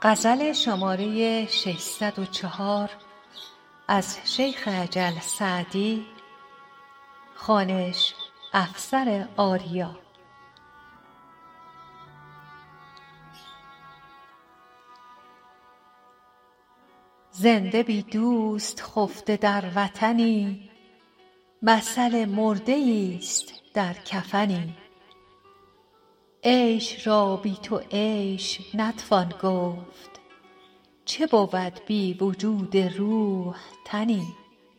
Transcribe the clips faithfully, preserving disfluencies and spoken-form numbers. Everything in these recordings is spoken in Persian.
غزل شماره ششصد و چهار از شیخ اجل سعدی، خوانش افسر آریا. زنده بی دوست خفته در وطنی، مثل مرده ایست در کفنی. عیش را بی تو عیش نتوان گفت، چه بود بی وجود روح تنی.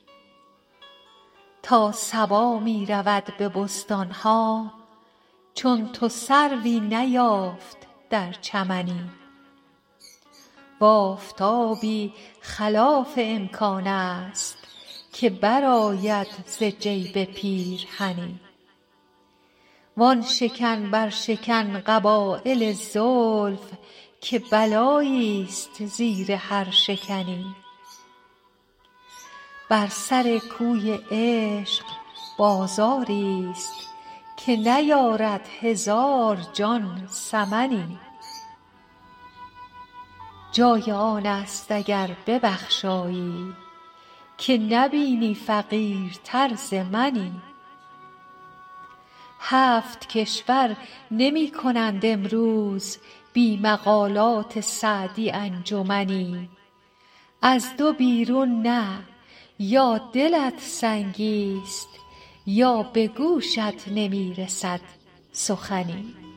تا صبا می رود به بستان ها، چون تو سروی نیافت در چمنی. و آفتابی خلاف امکان است، که برآید ز جیب پیرهنی. وان شکن بر شکن قبایل زلف، که بلایی است زیر هر شکنی. بر سر کوی عشق بازاری است، که نیارد هزار جان ثمنی. جای آن است اگر ببخشایی، که نبینی فقیرتر ز منی. هفت کشور نمی کنند امروز، بی مقالات سعدی انجمنی. از دو بیرون نه، یا دلت سنگی است، یا به گوشت نمی رسد سخنی.